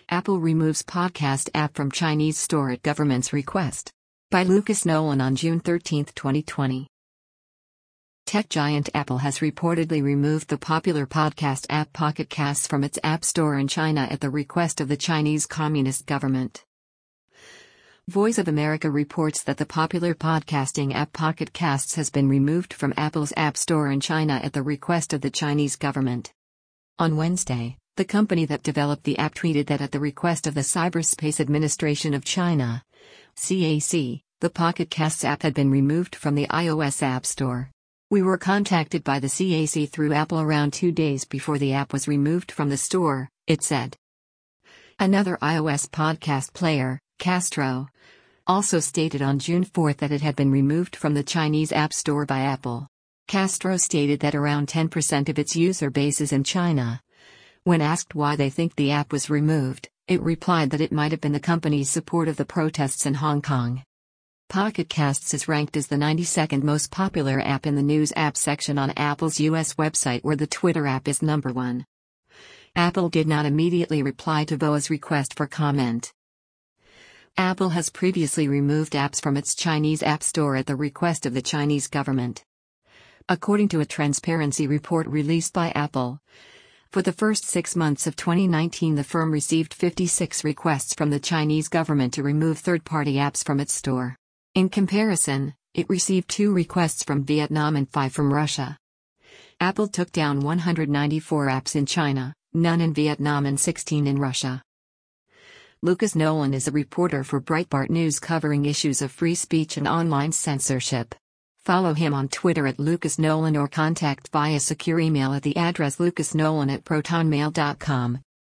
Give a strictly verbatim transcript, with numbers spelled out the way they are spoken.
Apple removes podcast app from Chinese store at government's request. By Lucas Nolan on June thirteenth, twenty twenty. Tech giant Apple has reportedly removed the popular podcast app Pocket Casts from its App Store in China at the request of the Chinese Communist government. Voice of America reports that the popular podcasting app Pocket Casts has been removed from Apple's App Store in China at the request of the Chinese government. On Wednesday, the company that developed the app tweeted that at the request of the Cyberspace Administration of China, C A C, the Pocket Casts app had been removed from the iOS App Store. We were contacted by the C A C through Apple around two days before the app was removed from the store, it said. Another iOS podcast player, Castro, also stated on June fourth that it had been removed from the Chinese App Store by Apple. Castro stated that around ten percent of its user base is in China. When asked why they think the app was removed, it replied that it might have been the company's support of the protests in Hong Kong. Pocket Casts is ranked as the ninety-second most popular app in the News app section on Apple's U S website, where the Twitter app is number one. Apple did not immediately reply to V O A's request for comment. Apple has previously removed apps from its Chinese App Store at the request of the Chinese government. According to a transparency report released by Apple, for the first six months of twenty nineteen, the firm received fifty-six requests from the Chinese government to remove third-party apps from its store. In comparison, it received two requests from Vietnam and five from Russia. Apple took down one hundred ninety-four apps in China, none in Vietnam and sixteen in Russia. Lucas Nolan is a reporter for Breitbart News covering issues of free speech and online censorship. Follow him on Twitter at Lucas Nolan or contact via secure email at the address lucasnolan at protonmail dot com.